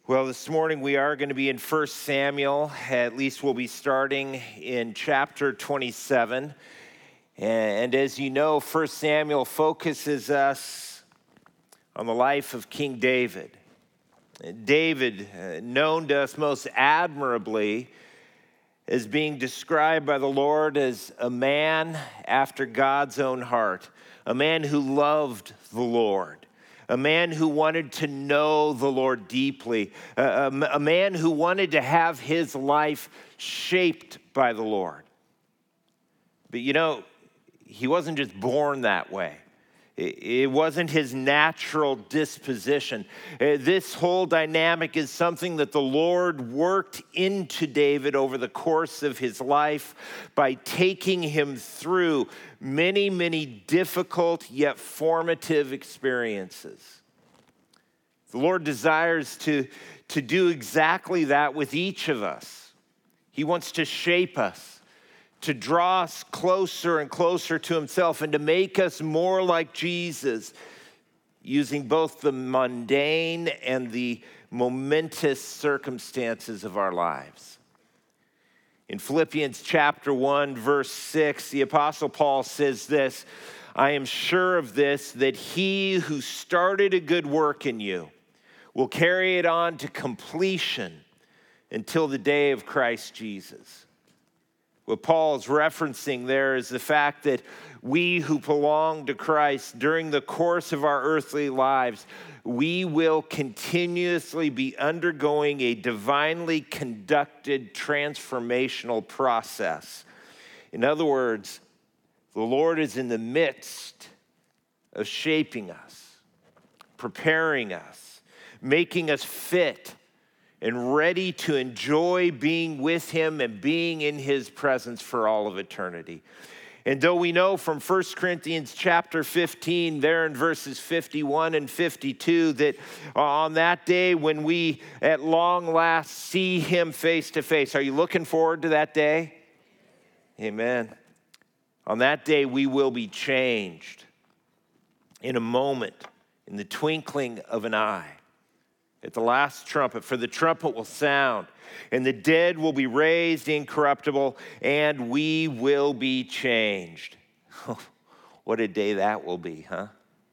Well, this morning we are going to be in 1 Samuel. At least we'll be starting in chapter 27. And as you know, 1 Samuel focuses us on the life of King David. David, known to us most admirably as being described by the Lord as a man after God's own heart, a man who loved the Lord. A man who wanted to know the Lord deeply, a man who wanted to have his life shaped by the Lord. But you know, he wasn't just born that way. It wasn't his natural disposition. This whole dynamic is something that the Lord worked into David over the course of his life by taking him through many, many difficult yet formative experiences. The Lord desires to do exactly that with each of us. He wants to shape us, to draw us closer and closer to himself, and to make us more like Jesus, using both the mundane and the momentous circumstances of our lives. In Philippians chapter 1, verse 6, the Apostle Paul says this, "I am sure of this, that he who started a good work in you will carry it on to completion until the day of Christ Jesus." What Paul's referencing there is the fact that we who belong to Christ during the course of our earthly lives, we will continuously be undergoing a divinely conducted transformational process. In other words, the Lord is in the midst of shaping us, preparing us, making us fit and ready to enjoy being with him and being in his presence for all of eternity. And though we know from 1 Corinthians chapter 15, there in verses 51 and 52, that on that day when we at long last see him face to face, are you looking forward to that day? Amen. On that day, we will be changed in a moment, in the twinkling of an eye. At the last trumpet, for the trumpet will sound, and the dead will be raised incorruptible, and we will be changed. What a day that will be, huh?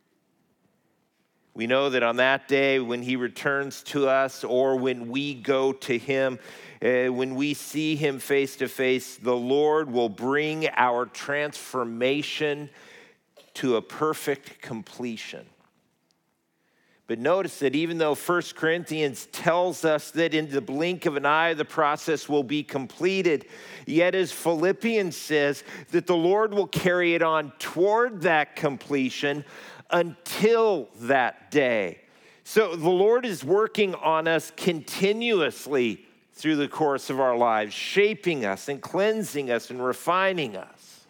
We know that on that day, when he returns to us, or when we go to him, when we see him face to face, the Lord will bring our transformation to a perfect completion. But notice that even though 1 Corinthians tells us that in the blink of an eye the process will be completed, yet as Philippians says that the Lord will carry it on toward that completion until that day. So the Lord is working on us continuously through the course of our lives, shaping us and cleansing us and refining us.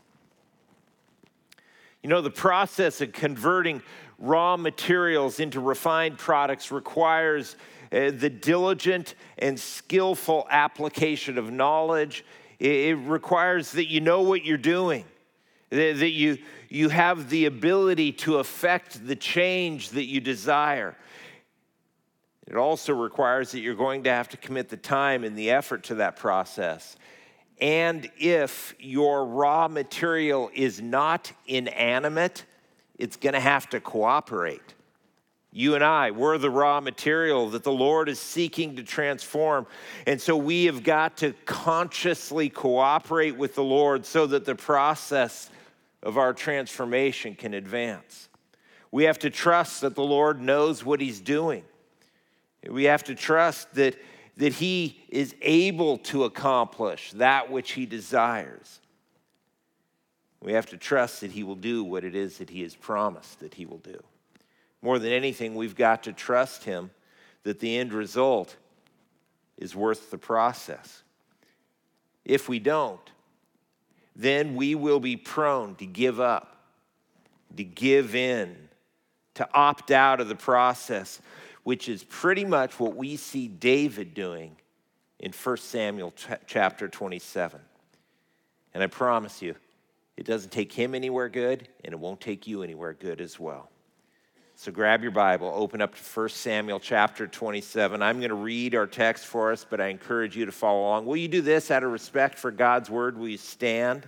You know, the process of converting raw materials into refined products requires the diligent and skillful application of knowledge. It requires that you know what you're doing, that you have the ability to affect the change that you desire. It also requires that you're going to have to commit the time and the effort to that process. And if your raw material is not inanimate, it's going to have to cooperate. You and I, we're the raw material that the Lord is seeking to transform. And so we have got to consciously cooperate with the Lord so that the process of our transformation can advance. We have to trust that the Lord knows what he's doing. We have to trust that he is able to accomplish that which he desires. We have to trust that he will do what it is that he has promised that he will do. More than anything, we've got to trust him that the end result is worth the process. If we don't, then we will be prone to give up, to give in, to opt out of the process, which is pretty much what we see David doing in 1 Samuel chapter 27. And I promise you, it doesn't take him anywhere good, and it won't take you anywhere good as well. So grab your Bible, open up to 1 Samuel chapter 27. I'm going to read our text for us, but I encourage you to follow along. Will you do this out of respect for God's word? Will you stand?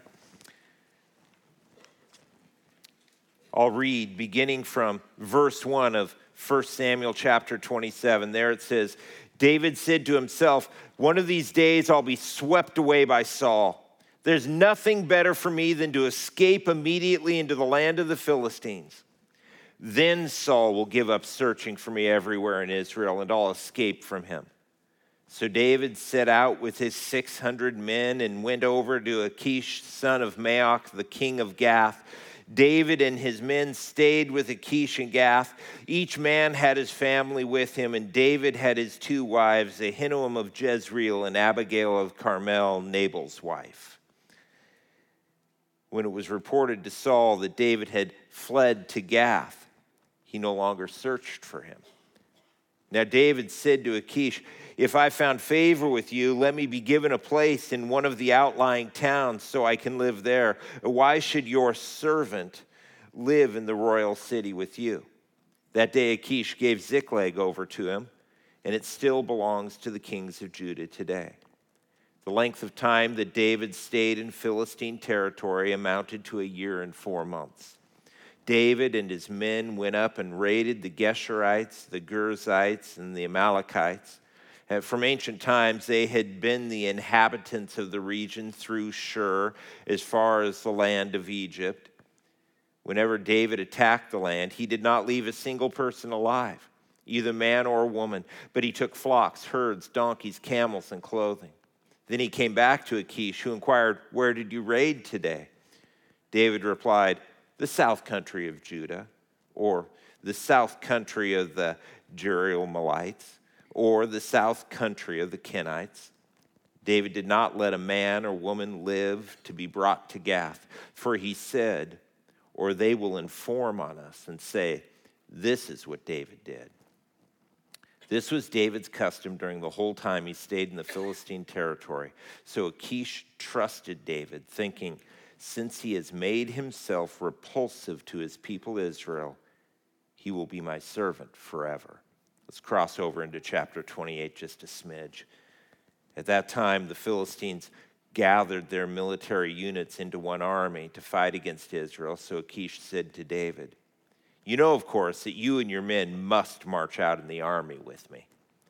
I'll read beginning from verse 1 of 1 Samuel chapter 27. There it says, David said to himself, "One of these days I'll be swept away by Saul. There's nothing better for me than to escape immediately into the land of the Philistines. Then Saul will give up searching for me everywhere in Israel, and I'll escape from him." So David set out with his 600 men and went over to Achish, son of Maoch, the king of Gath. David and his men stayed with Achish in Gath. Each man had his family with him, and David had his 2 wives, Ahinoam of Jezreel and Abigail of Carmel, Nabal's wife. When it was reported to Saul that David had fled to Gath, he no longer searched for him. Now David said to Achish, "If I found favor with you, let me be given a place in one of the outlying towns so I can live there. Why should your servant live in the royal city with you?" That day Achish gave Ziklag over to him, and it still belongs to the kings of Judah today. The length of time that David stayed in Philistine territory amounted to 1 year and 4 months. David and his men went up and raided the Geshurites, the Girzites, and the Amalekites. From ancient times, they had been the inhabitants of the region through Shur as far as the land of Egypt. Whenever David attacked the land, he did not leave a single person alive, either man or woman, but he took flocks, herds, donkeys, camels, and clothing. Then he came back to Achish, who inquired, "Where did you raid today?" David replied, "The south country of Judah," or "the south country of the Jerahmeelites," or "the south country of the Kenites." David did not let a man or woman live to be brought to Gath, for he said, "Or they will inform on us and say, 'This is what David did.'" This was David's custom during the whole time he stayed in the Philistine territory. So Achish trusted David, thinking, "Since he has made himself repulsive to his people Israel, he will be my servant forever." Let's cross over into chapter 28 just a smidge. At that time, the Philistines gathered their military units into one army to fight against Israel. So Achish said to David, "You know, of course, that you and your men must march out in the army with me."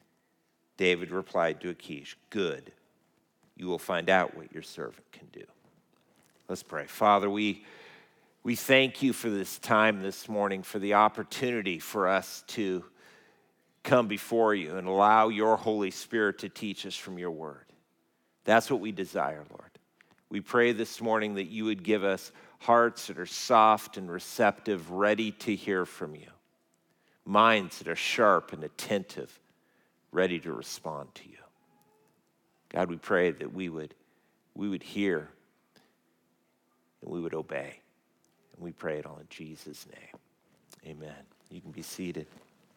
David replied to Achish, "Good. You will find out what your servant can do." Let's pray. Father, we thank you for this time this morning, for the opportunity for us to come before you and allow your Holy Spirit to teach us from your word. That's what we desire, Lord. We pray this morning that you would give us hearts that are soft and receptive, ready to hear from you. Minds that are sharp and attentive, ready to respond to you. God, we pray that we would hear and we would obey. And we pray it all in Jesus' name. Amen. You can be seated.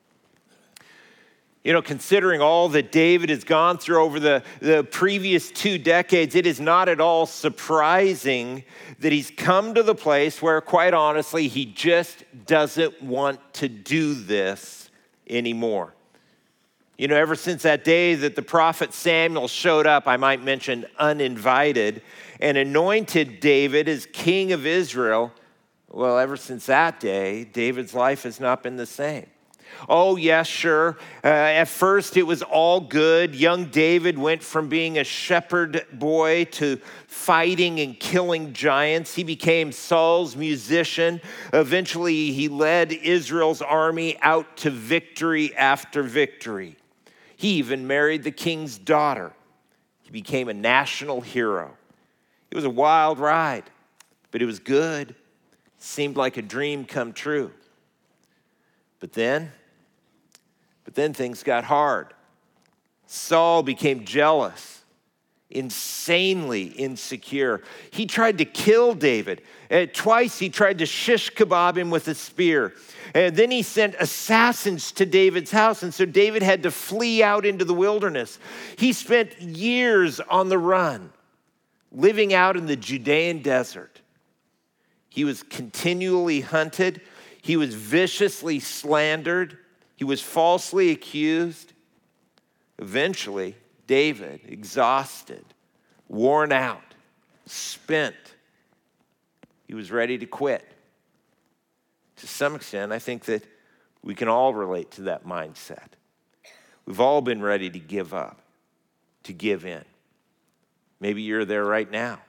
You know, considering all that David has gone through over the previous 2 decades, it is not at all surprising that he's come to the place where, quite honestly, he just doesn't want to do this anymore. You know, ever since that day that the prophet Samuel showed up, I might mention uninvited, and anointed David as king of Israel, well, ever since that day, David's life has not been the same. Oh, yes, sure. At first, it was all good. Young David went from being a shepherd boy to fighting and killing giants. He became Saul's musician. Eventually, he led Israel's army out to victory after victory. He even married the king's daughter. He became a national hero. It was a wild ride, but it was good. It seemed like a dream come true. But then things got hard. Saul became jealous, insanely insecure. He tried to kill David. Twice he tried to shish kebab him with a spear. And then he sent assassins to David's house, and so David had to flee out into the wilderness. He spent years on the run, living out in the Judean desert. He was continually hunted. He was viciously slandered. He was falsely accused. Eventually, David, exhausted, worn out, spent, he was ready to quit. To some extent, I think that we can all relate to that mindset. We've all been ready to give up, to give in. Maybe you're there right now.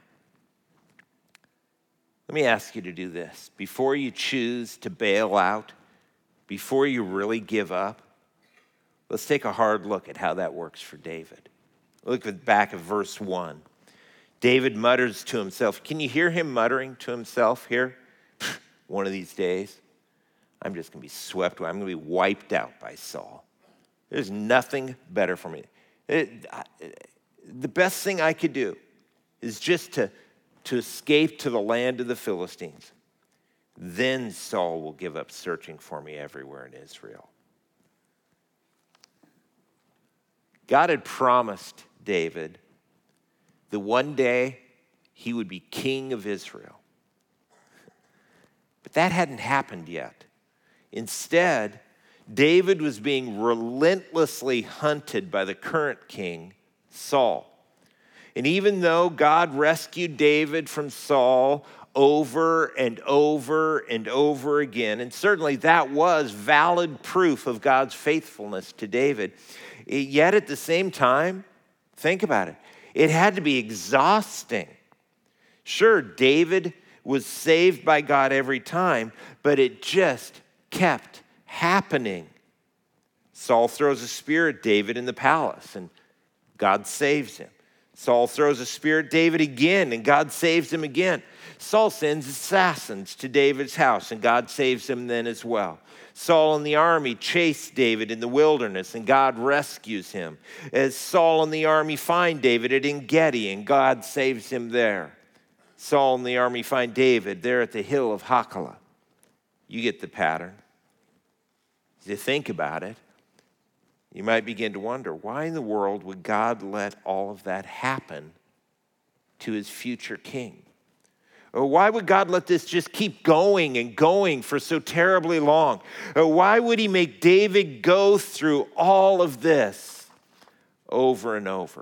Let me ask you to do this. Before you choose to bail out, before you really give up, let's take a hard look at how that works for David. Look at the back of verse 1. David mutters to himself. Can you hear him muttering to himself here? One of these days, I'm just going to be swept away. I'm going to be wiped out by Saul. There's nothing better for me. The best thing I could do is just to escape to the land of the Philistines. Then Saul will give up searching for me everywhere in Israel. God had promised David that one day he would be king of Israel. But that hadn't happened yet. Instead, David was being relentlessly hunted by the current king, Saul. And even though God rescued David from Saul over and over and over again, and certainly that was valid proof of God's faithfulness to David, yet at the same time, think about it, it had to be exhausting. Sure, David was saved by God every time, but it just kept happening. Saul throws a spear at David in the palace, and God saves him. Saul throws a spear at David again, and God saves him again. Saul sends assassins to David's house, and God saves him then as well. Saul and the army chase David in the wilderness, and God rescues him. As Saul and the army find David at En-Gedi, and God saves him there. Saul and the army find David there at the hill of Hachilah. You get the pattern. As you think about it, you might begin to wonder, why in the world would God let all of that happen to his future king? Or why would God let this just keep going and going for so terribly long? Or why would he make David go through all of this over and over?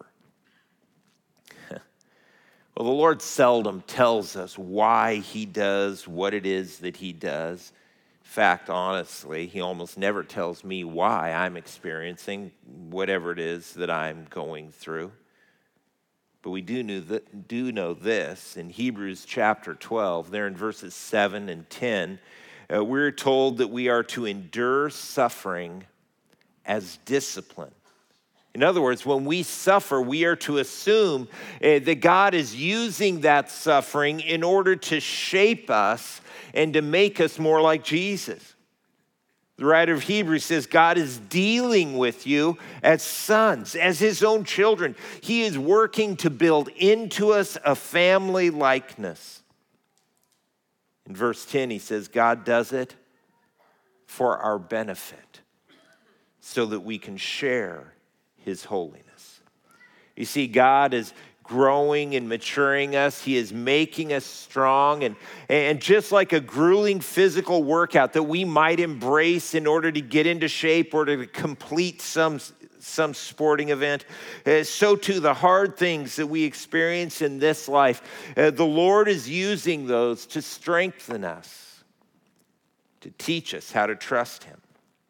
Well, the Lord seldom tells us why he does what it is that he does. In fact, honestly, he almost never tells me why I'm experiencing whatever it is that I'm going through. But we do know this in Hebrews chapter 12, there in verses 7 and 10, we're told that we are to endure suffering as discipline. In other words, when we suffer, we are to assume that God is using that suffering in order to shape us and to make us more like Jesus. The writer of Hebrews says God is dealing with you as sons, as his own children. He is working to build into us a family likeness. In verse 10, he says God does it for our benefit so that we can share his holiness. You see, God is growing and maturing us. He is making us strong. And just like a grueling physical workout that we might embrace in order to get into shape or to complete some sporting event, so too the hard things that we experience in this life, the Lord is using those to strengthen us, to teach us how to trust him.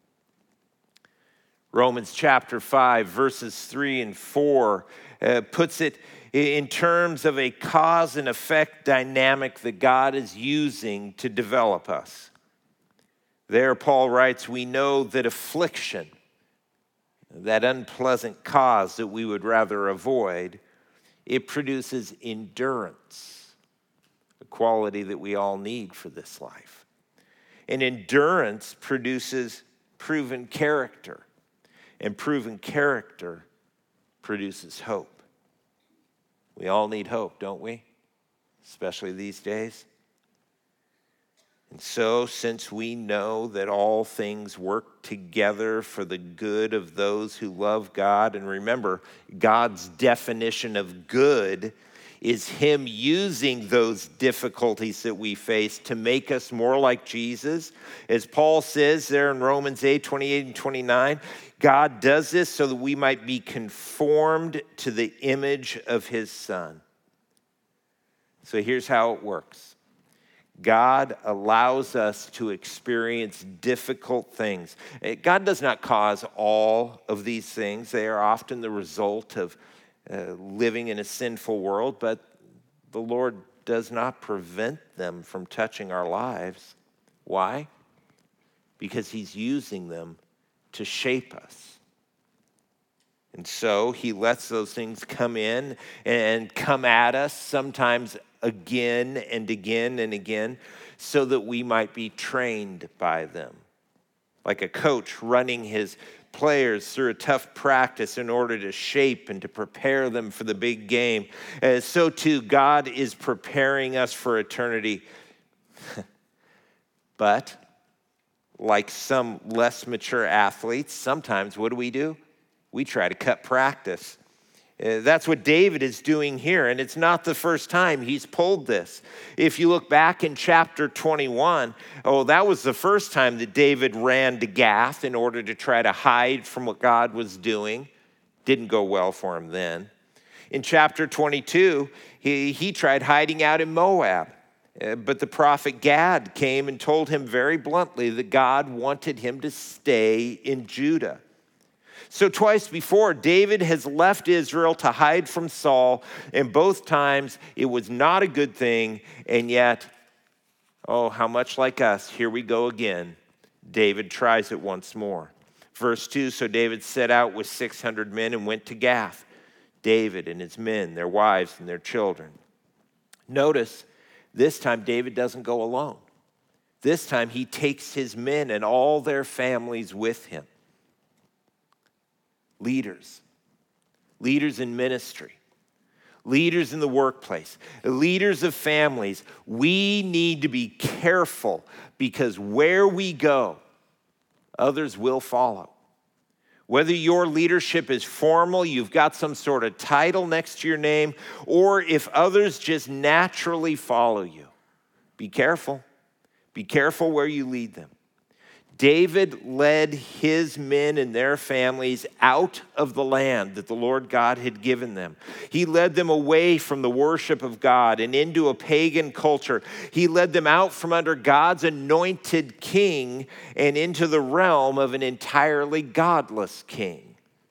Romans chapter 5, verses 3 and 4 puts it in terms of a cause and effect dynamic that God is using to develop us. There, Paul writes, we know that affliction, that unpleasant cause that we would rather avoid, it produces endurance, a quality that we all need for this life. And endurance produces proven character. And proven character produces hope. We all need hope, don't we? Especially these days. And so, since we know that all things work together for the good of those who love God, and remember, God's definition of good is him using those difficulties that we face to make us more like Jesus. As Paul says there in Romans 8:28 and 29, God does this so that we might be conformed to the image of his Son. So here's how it works. God allows us to experience difficult things. God does not cause all of these things. They are often the result of living in a sinful world, but the Lord does not prevent them from touching our lives. Why? Because he's using them to shape us. And so he lets those things come in and come at us, sometimes again and again and again, so that we might be trained by them. Like a coach running his players through a tough practice in order to shape and to prepare them for the big game. So too, God is preparing us for eternity. But like some less mature athletes, sometimes what do? We try to cut practice. That's what David is doing here, and it's not the first time he's pulled this. If you look back in chapter 21, that was the first time that David ran to Gath in order to try to hide from what God was doing. Didn't go well for him then. In chapter 22, he tried hiding out in Moab, but the prophet Gad came and told him very bluntly that God wanted him to stay in Judah. So twice before, David has left Israel to hide from Saul, and both times it was not a good thing, and yet, how much like us, here we go again. David tries it once more. Verse 2, so David set out with 600 men and went to Gath, David and his men, their wives and their children. Notice, this time David doesn't go alone. This time he takes his men and all their families with him. Leaders in ministry, leaders in the workplace, leaders of families, we need to be careful because where we go, others will follow. Whether your leadership is formal, you've got some sort of title next to your name, or if others just naturally follow you, be careful. Be careful where you lead them. David led his men and their families out of the land that the Lord God had given them. He led them away from the worship of God and into a pagan culture. He led them out from under God's anointed king and into the realm of an entirely godless king.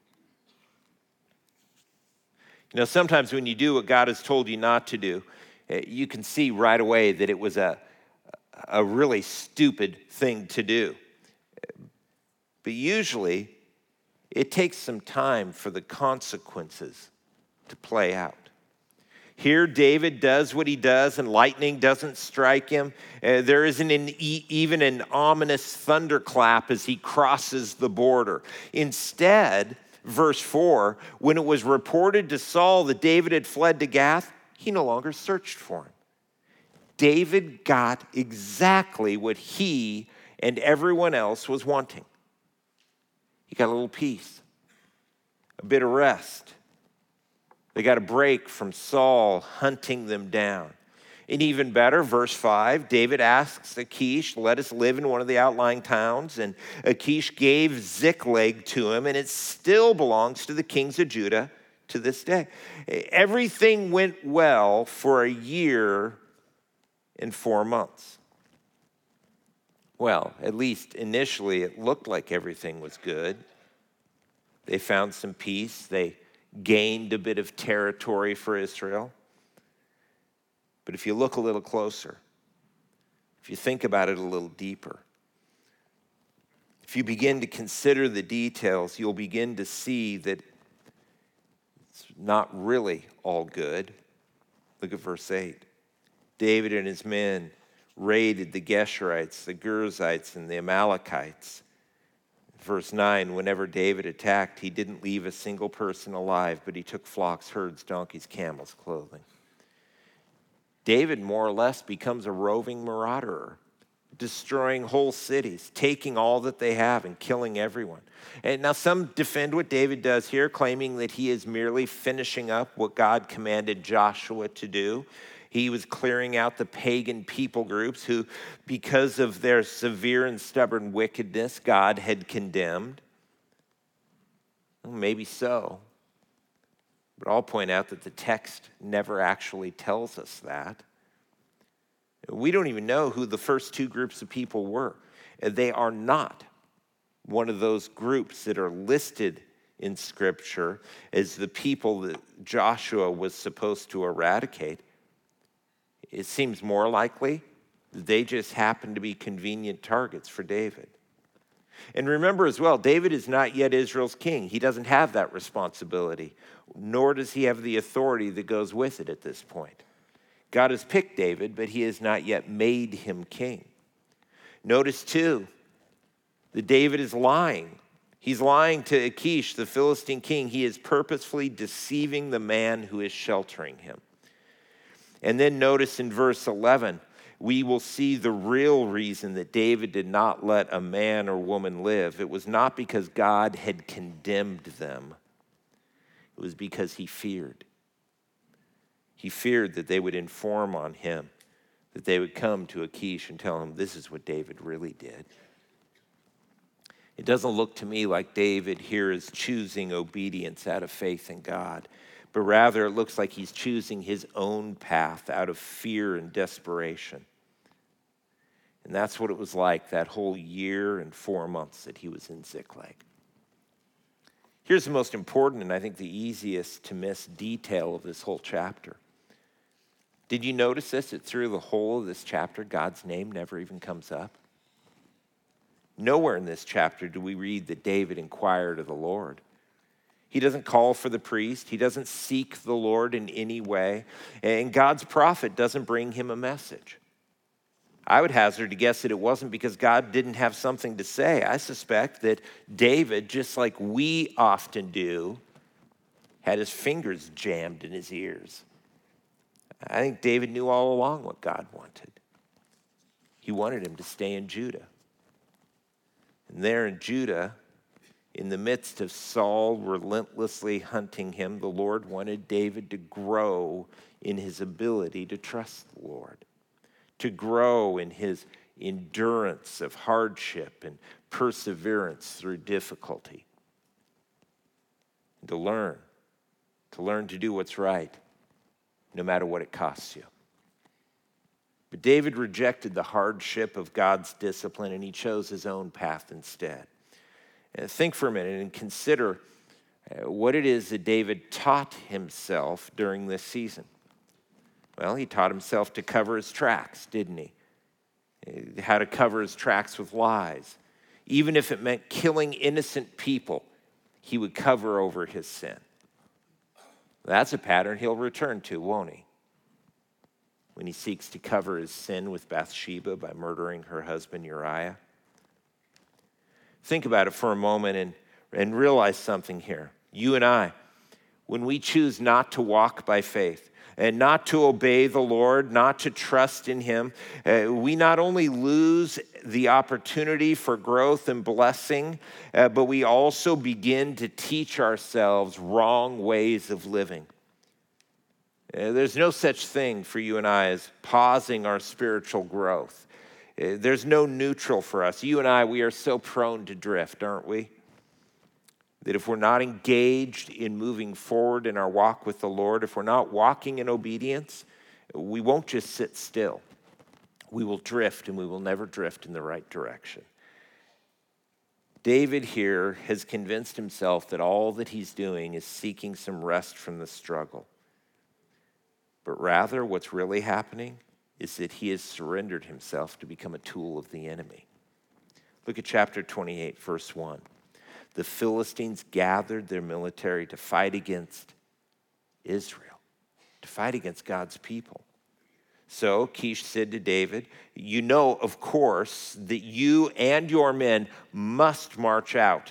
You know, sometimes when you do what God has told you not to do, you can see right away that it was a really stupid thing to do. But usually, it takes some time for the consequences to play out. Here, David does what he does, and lightning doesn't strike him. There isn't even an ominous thunderclap as he crosses the border. Instead, verse 4, when it was reported to Saul that David had fled to Gath, he no longer searched for him. David got exactly what he and everyone else was wanting. He got a little peace, a bit of rest. They got a break from Saul hunting them down. And even better, verse 5, David asks Achish, let us live in one of the outlying towns. And Achish gave Ziklag to him, and it still belongs to the kings of Judah to this day. Everything went well for a year and 4 months. Well, at least initially it looked like everything was good. They found some peace. They gained a bit of territory for Israel. But if you look a little closer, if you think about it a little deeper, if you begin to consider the details, you'll begin to see that it's not really all good. Look at verse 8. David and his men raided the Geshurites, the Girzites, and the Amalekites. Verse 9, whenever David attacked, he didn't leave a single person alive, but he took flocks, herds, donkeys, camels, clothing. David more or less becomes a roving marauder, destroying whole cities, taking all that they have and killing everyone. And now some defend what David does here, claiming that he is merely finishing up what God commanded Joshua to do. He was clearing out the pagan people groups who, because of their severe and stubborn wickedness, God had condemned. Well, maybe so. But I'll point out that the text never actually tells us that. We don't even know who the first two groups of people were. They are not one of those groups that are listed in Scripture as the people that Joshua was supposed to eradicate. It seems more likely that they just happen to be convenient targets for David. And remember as well, David is not yet Israel's king. He doesn't have that responsibility, nor does he have the authority that goes with it at this point. God has picked David, but he has not yet made him king. Notice too, that David is lying. He's lying to Achish, the Philistine king. He is purposefully deceiving the man who is sheltering him. And then notice in verse 11, we will see the real reason that David did not let a man or woman live. It was not because God had condemned them. It was because he feared. He feared that they would inform on him, that they would come to Achish and tell him this is what David really did. It doesn't look to me like David here is choosing obedience out of faith in God, but rather it looks like he's choosing his own path out of fear and desperation. And that's what it was like that whole year and 4 months that he was in Ziklag. Here's the most important and I think the easiest to miss detail of this whole chapter. Did you notice this? That through the whole of this chapter, God's name never even comes up. Nowhere in this chapter do we read that David inquired of the Lord. He doesn't call for the priest. He doesn't seek the Lord in any way. And God's prophet doesn't bring him a message. I would hazard to guess that it wasn't because God didn't have something to say. I suspect that David, just like we often do, had his fingers jammed in his ears. I think David knew all along what God wanted. He wanted him to stay in Judah. And there in Judah, in the midst of Saul relentlessly hunting him, the Lord wanted David to grow in his ability to trust the Lord, to grow in his endurance of hardship and perseverance through difficulty, and to learn to do what's right, no matter what it costs you. But David rejected the hardship of God's discipline, and he chose his own path instead. And think for a minute and consider what it is that David taught himself during this season. Well, he taught himself to cover his tracks, didn't he? How to cover his tracks with lies. Even if it meant killing innocent people, he would cover over his sin. That's a pattern he'll return to, won't he? When he seeks to cover his sin with Bathsheba by murdering her husband Uriah. Think about it for a moment and realize something here. You and I, when we choose not to walk by faith and not to obey the Lord, not to trust in him, we not only lose the opportunity for growth and blessing, but we also begin to teach ourselves wrong ways of living. There's no such thing for you and I as pausing our spiritual growth. There's no neutral for us. You and I, we are so prone to drift, aren't we? That if we're not engaged in moving forward in our walk with the Lord, if we're not walking in obedience, we won't just sit still. We will drift, and we will never drift in the right direction. David here has convinced himself that all that he's doing is seeking some rest from the struggle. But rather, what's really happening is that he has surrendered himself to become a tool of the enemy. Look at chapter 28, verse 1. The Philistines gathered their military to fight against Israel, to fight against God's people. So Achish said to David, you know, of course, that you and your men must march out.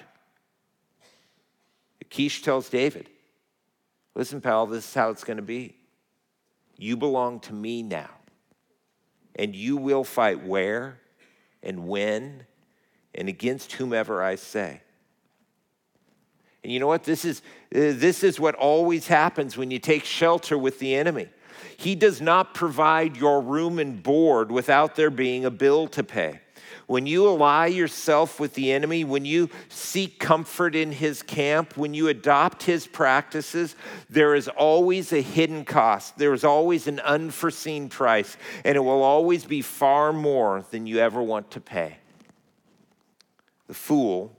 Achish tells David, listen, pal, this is how it's going to be. You belong to me now. And you will fight where? and when and against whomever I say. And you know what? This is what always happens when you take shelter with the enemy. He does not provide your room and board without there being a bill to pay. When you ally yourself with the enemy, when you seek comfort in his camp, when you adopt his practices, there is always a hidden cost. There is always an unforeseen price, and it will always be far more than you ever want to pay. The fool,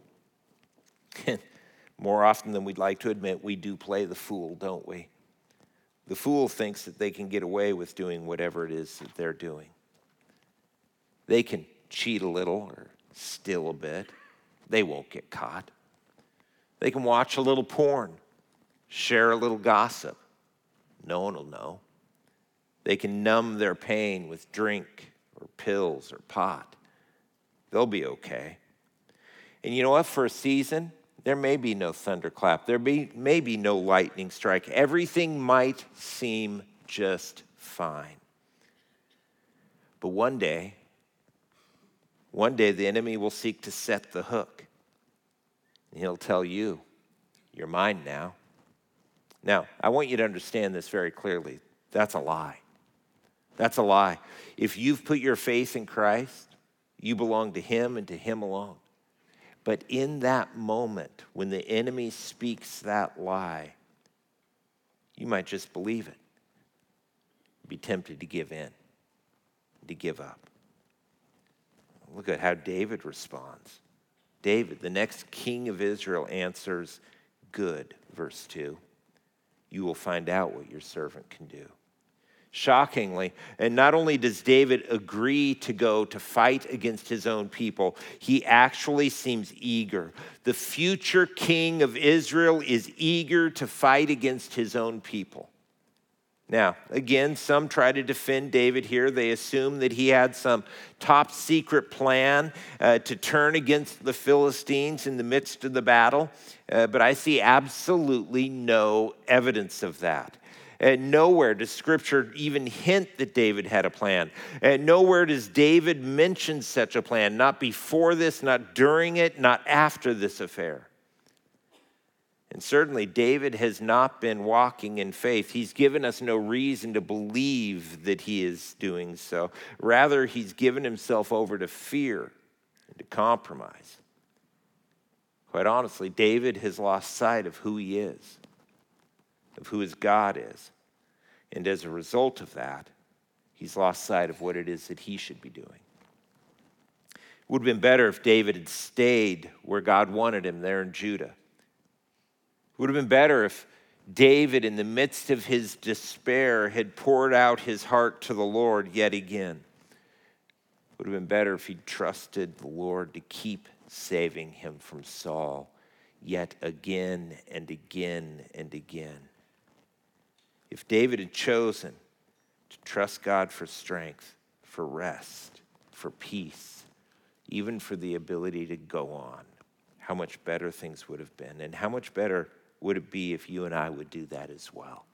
more often than we'd like to admit, we do play the fool, don't we? The fool thinks that they can get away with doing whatever it is that they're doing. They can cheat a little or steal a bit. They won't get caught. They can watch a little porn, share a little gossip. No one will know. They can numb their pain with drink or pills or pot. They'll be okay. And you know what? For a season, there may be no thunderclap. There may be no lightning strike. Everything might seem just fine. But one day the enemy will seek to set the hook. And he'll tell you, you're mine now. Now, I want you to understand this very clearly. That's a lie. That's a lie. If you've put your faith in Christ, you belong to him and to him alone. But in that moment, when the enemy speaks that lie, you might just believe it. Be tempted to give in, to give up. Look at how David responds. David, the next king of Israel, answers, good, verse 2. You will find out what your servant can do. Shockingly, and not only does David agree to go to fight against his own people, he actually seems eager. The future king of Israel is eager to fight against his own people. Now, again, some try to defend David here. They assume that he had some top secret plan to turn against the Philistines in the midst of the battle. But I see absolutely no evidence of that. Nowhere does Scripture even hint that David had a plan. Nowhere does David mention such a plan. Not before this, not during it, not after this affair. And certainly David has not been walking in faith. He's given us no reason to believe that he is doing so. Rather, he's given himself over to fear and to compromise. Quite honestly, David has lost sight of who he is, of who his God is. And as a result of that, he's lost sight of what it is that he should be doing. It would have been better if David had stayed where God wanted him, there in Judah. It would have been better if David, in the midst of his despair, had poured out his heart to the Lord yet again. It would have been better if he'd trusted the Lord to keep saving him from Saul yet again and again and again. If David had chosen to trust God for strength, for rest, for peace, even for the ability to go on, how much better things would have been, and how much better would it be if you and I would do that as well?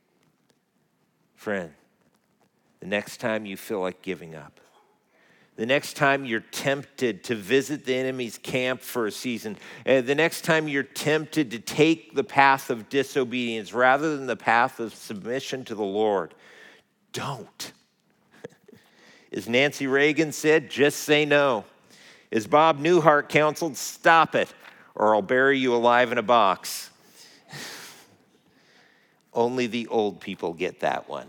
Friend, the next time you feel like giving up, the next time you're tempted to visit the enemy's camp for a season, the next time you're tempted to take the path of disobedience rather than the path of submission to the Lord, don't. As Nancy Reagan said, just say no. As Bob Newhart counseled, stop it, or I'll bury you alive in a box. Only the old people get that one.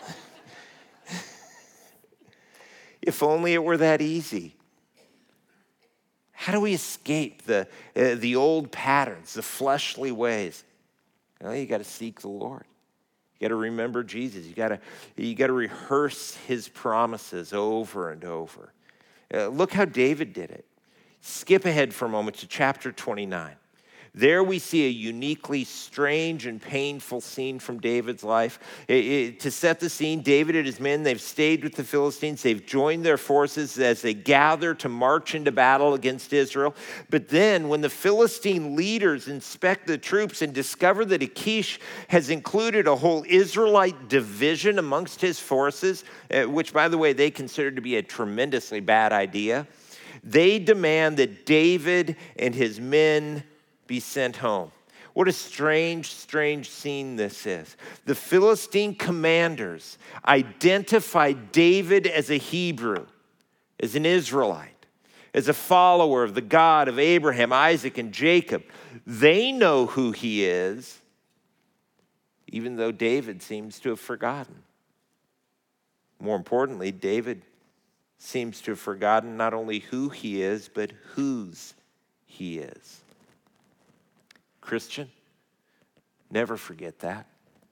If only it were that easy. How do we escape the old patterns, the fleshly ways? Well, you got to seek the Lord. You got to remember Jesus. You got to rehearse his promises over and over. Look how David did it. Skip ahead for a moment to chapter 29. There we see a uniquely strange and painful scene from David's life. To set the scene, David and his men, they've stayed with the Philistines. They've joined their forces as they gather to march into battle against Israel. But then when the Philistine leaders inspect the troops and discover that Achish has included a whole Israelite division amongst his forces, which, by the way, they considered to be a tremendously bad idea, They demand that David and his men be sent home. What a strange, strange scene this is. The Philistine commanders identify David as a Hebrew, as an Israelite, as a follower of the God of Abraham, Isaac, and Jacob. They know who he is, even though David seems to have forgotten. More importantly, David seems to have forgotten not only who he is, but whose he is. Christian, never forget that.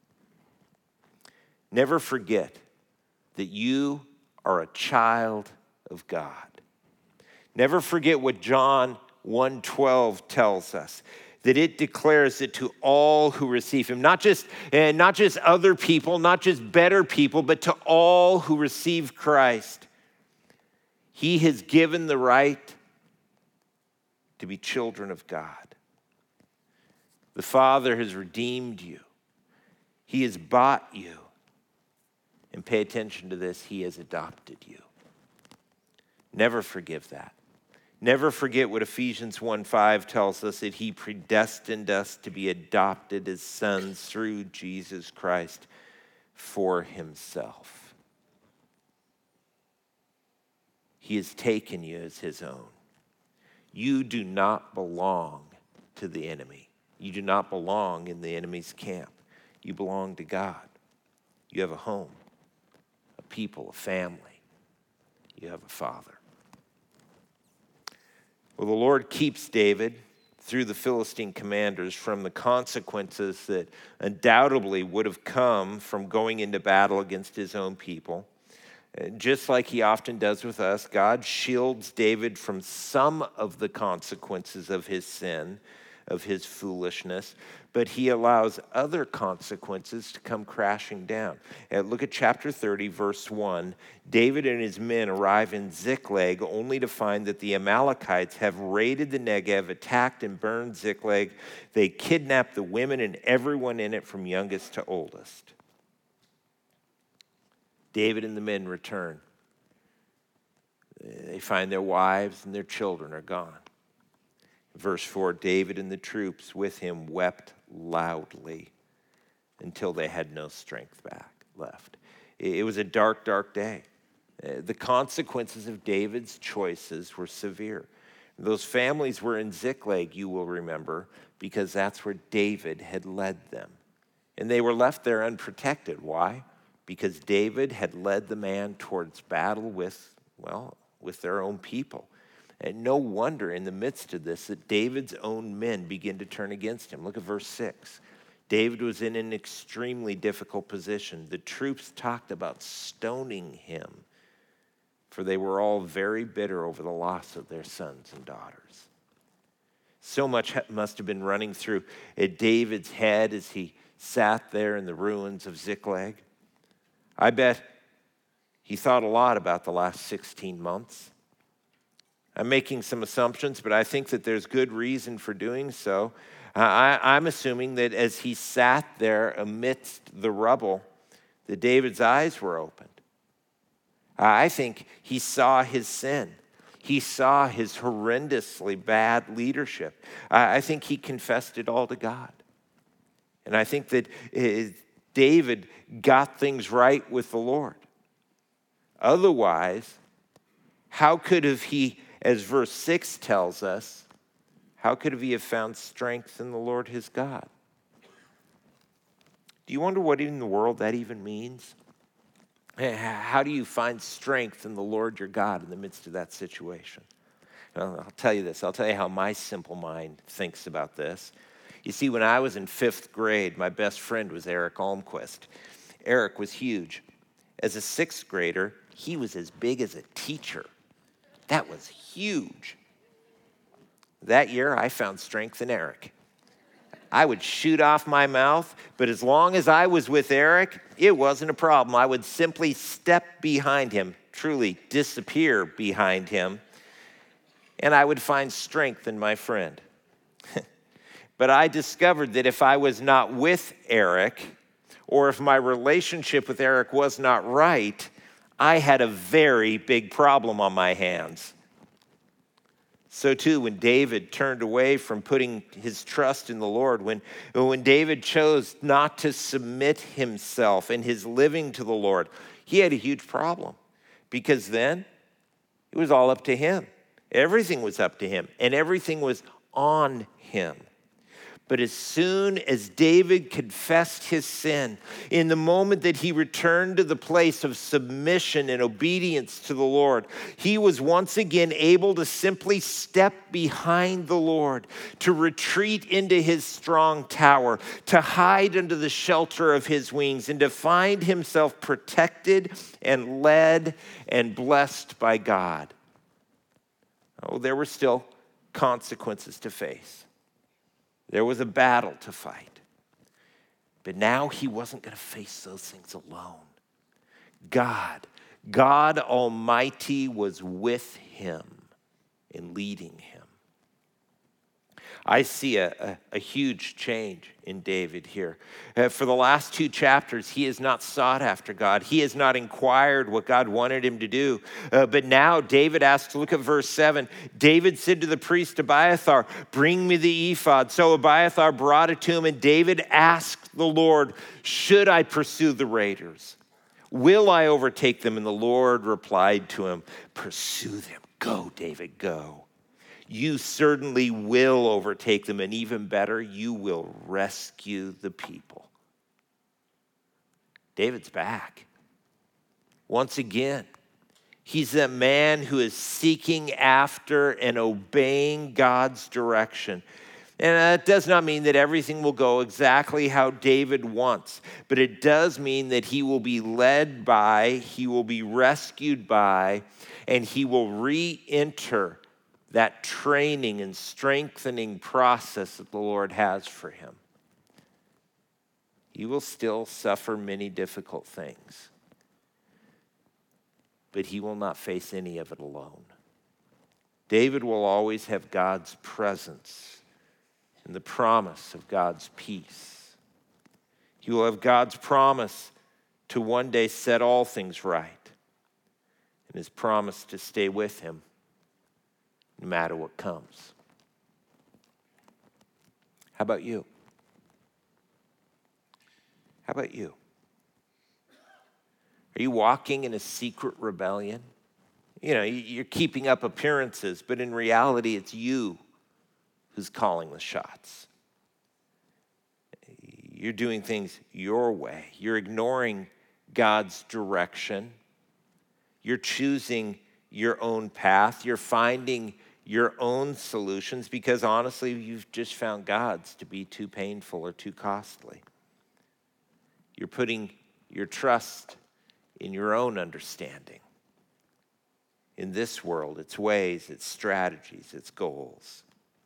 Never forget that you are a child of God. Never forget what John 1:12 tells us, that it declares it to all who receive him, not just other people, not just better people, but to all who receive Christ. He has given the right to be children of God. The Father has redeemed you. He has bought you. And pay attention to this, he has adopted you. Never forgive that. Never forget what Ephesians 1:5 tells us, that he predestined us to be adopted as sons through Jesus Christ for himself. He has taken you as his own. You do not belong to the enemy. You do not belong in the enemy's camp. You belong to God. You have a home, a people, a family. You have a father. Well, the Lord keeps David through the Philistine commanders from the consequences that undoubtedly would have come from going into battle against his own people. Just like he often does with us, God shields David from some of the consequences of his sin, of his foolishness, but he allows other consequences to come crashing down. Look at chapter 30, verse 1. David and his men arrive in Ziklag only to find that the Amalekites have raided the Negev, attacked and burned Ziklag. They kidnapped the women and everyone in it from youngest to oldest. David and the men return. They find their wives and their children are gone. Verse 4, David and the troops with him wept loudly until they had no strength left. It was a dark, dark day. The consequences of David's choices were severe. Those families were in Ziklag, you will remember, because that's where David had led them. And they were left there unprotected. Why? Because David had led the man towards battle with their own people. And no wonder in the midst of this that David's own men begin to turn against him. Look at verse 6. David was in an extremely difficult position. The troops talked about stoning him, for they were all very bitter over the loss of their sons and daughters. So much must have been running through David's head as he sat there in the ruins of Ziklag. I bet he thought a lot about the last 16 months. I'm making some assumptions, but I think that there's good reason for doing so. I'm assuming that as he sat there amidst the rubble, that David's eyes were opened. I think he saw his sin. He saw his horrendously bad leadership. I think he confessed it all to God. And I think that David got things right with the Lord. Otherwise, how could he, as verse 6 tells us, how could he have found strength in the Lord his God? Do you wonder what in the world that even means? How do you find strength in the Lord your God in the midst of that situation? Well, I'll tell you this. I'll tell you how my simple mind thinks about this. You see, when I was in 5th grade, my best friend was Eric Almquist. Eric was huge. As a 6th grader, he was as big as a teacher. That was huge. That year, I found strength in Eric. I would shoot off my mouth, but as long as I was with Eric, it wasn't a problem. I would simply step behind him, truly disappear behind him, and I would find strength in my friend. But I discovered that if I was not with Eric, or if my relationship with Eric was not right, I had a very big problem on my hands. So too, when David turned away from putting his trust in the Lord, when David chose not to submit himself and his living to the Lord, he had a huge problem because then it was all up to him. Everything was up to him and everything was on him. But as soon as David confessed his sin, in the moment that he returned to the place of submission and obedience to the Lord, he was once again able to simply step behind the Lord, to retreat into his strong tower, to hide under the shelter of his wings, and to find himself protected and led and blessed by God. Oh, there were still consequences to face. There was a battle to fight. But now he wasn't going to face those things alone. God Almighty was with him and leading him. I see a huge change in David here. For the last 2 chapters, he has not sought after God. He has not inquired what God wanted him to do. But now David asks, look at verse 7. David said to the priest Abiathar, bring me the ephod. So Abiathar brought it to him, and David asked the Lord, should I pursue the raiders? Will I overtake them? And the Lord replied to him, pursue them. Go, David, go. You certainly will overtake them, and even better, you will rescue the people. David's back. Once again, he's a man who is seeking after and obeying God's direction. And that does not mean that everything will go exactly how David wants, but it does mean that he will be led by, he will be rescued by, and he will re-enter that training and strengthening process that the Lord has for him. He will still suffer many difficult things, but he will not face any of it alone. David will always have God's presence and the promise of God's peace. He will have God's promise to one day set all things right, and his promise to stay with him no matter what comes. How about you? How about you? Are you walking in a secret rebellion? You know, you're keeping up appearances, but in reality, it's you who's calling the shots. You're doing things your way. You're ignoring God's direction. You're choosing your own path. You're finding your own solutions because honestly, you've just found God's to be too painful or too costly. You're putting your trust in your own understanding. In this world, its ways, its strategies, its goals.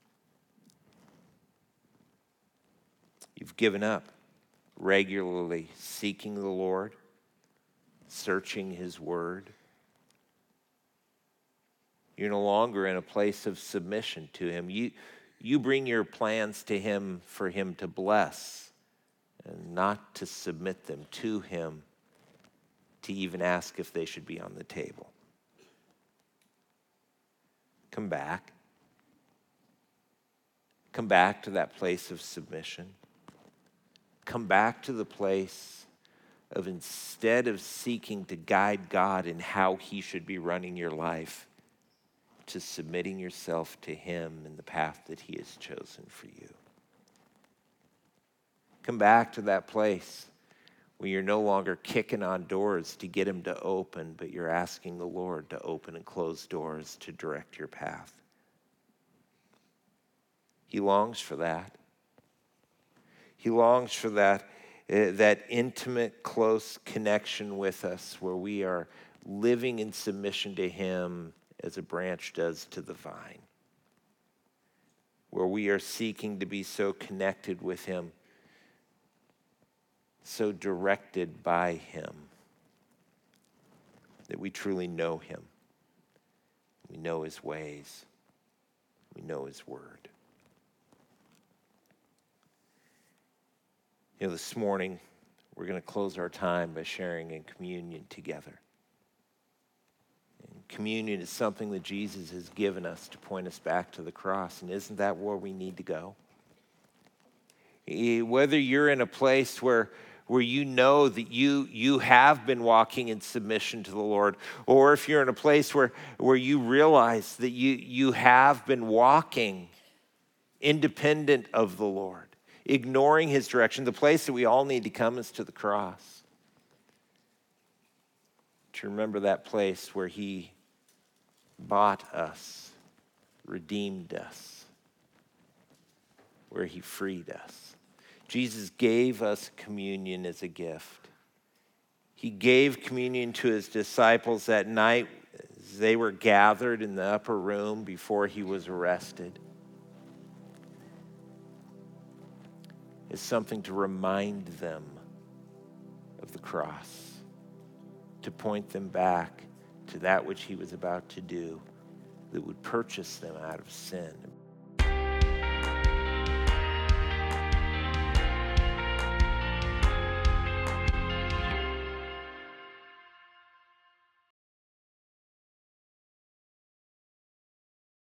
You've given up regularly seeking the Lord, searching his word. You're no longer in a place of submission to him. You bring your plans to him for him to bless and not to submit them to him to even ask if they should be on the table. Come back. Come back to that place of submission. Come back to the place of instead of seeking to guide God in how he should be running your life, to submitting yourself to him in the path that he has chosen for you. Come back to that place where you're no longer kicking on doors to get him to open, but you're asking the Lord to open and close doors to direct your path. He longs for that. He longs for that intimate, close connection with us where we are living in submission to him as a branch does to the vine, where we are seeking to be so connected with him, so directed by him, that we truly know him. We know his ways. We know his word. You know, this morning, we're going to close our time by sharing in communion together. And Communion is something that Jesus has given us to point us back to the cross. And isn't that where we need to go? Whether you're in a place where you know that you have been walking in submission to the Lord, or if you're in a place where you realize that you have been walking independent of the Lord, ignoring his direction, the place that we all need to come is to the cross. To remember that place where he bought us, redeemed us, where he freed us. Jesus gave us communion as a gift. He gave communion to his disciples that night as they were gathered in the upper room before he was arrested. It's something to remind them of the cross, to point them back to that which he was about to do that would purchase them out of sin